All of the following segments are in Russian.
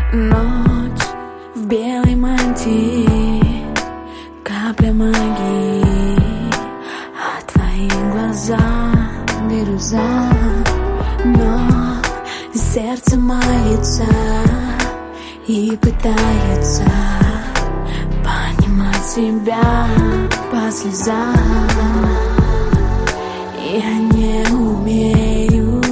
Ночь в белой мантии, капля магии, а твои глаза бирюза. Но сердце мается и пытается понимать себя по слезам. Я не умею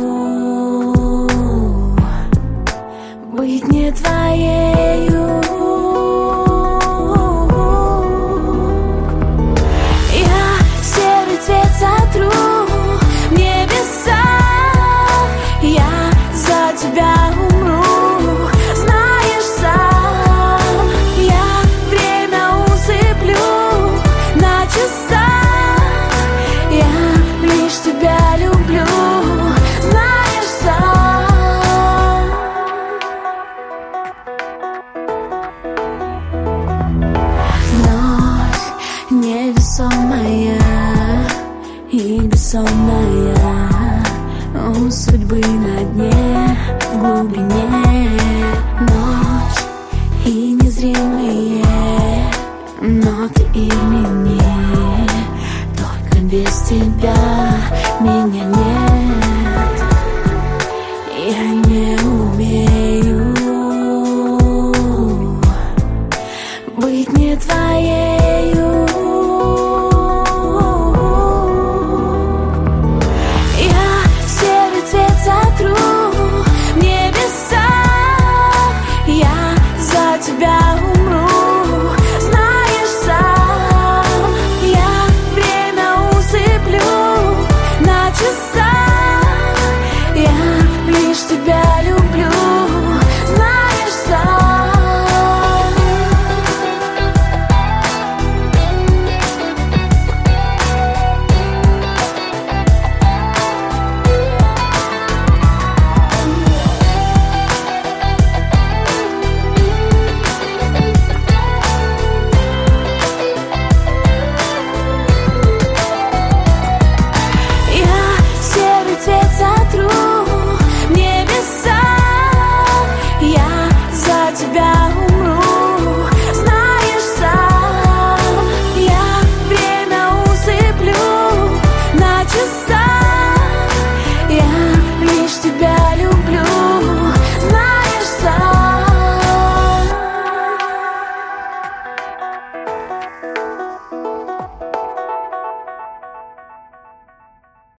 быть не твоею. Я серый цвет сотру в небеса, я за тебя умру, знаешь сам. Я время усыплю на часах, я лишь тебя люблю, знаешь сам. Вновь невесомая и бессонная, у судьбы на дне, в глубине. Ночь и незримые ноты имени, только без тебя меня нет. Я не умею быть не твоей.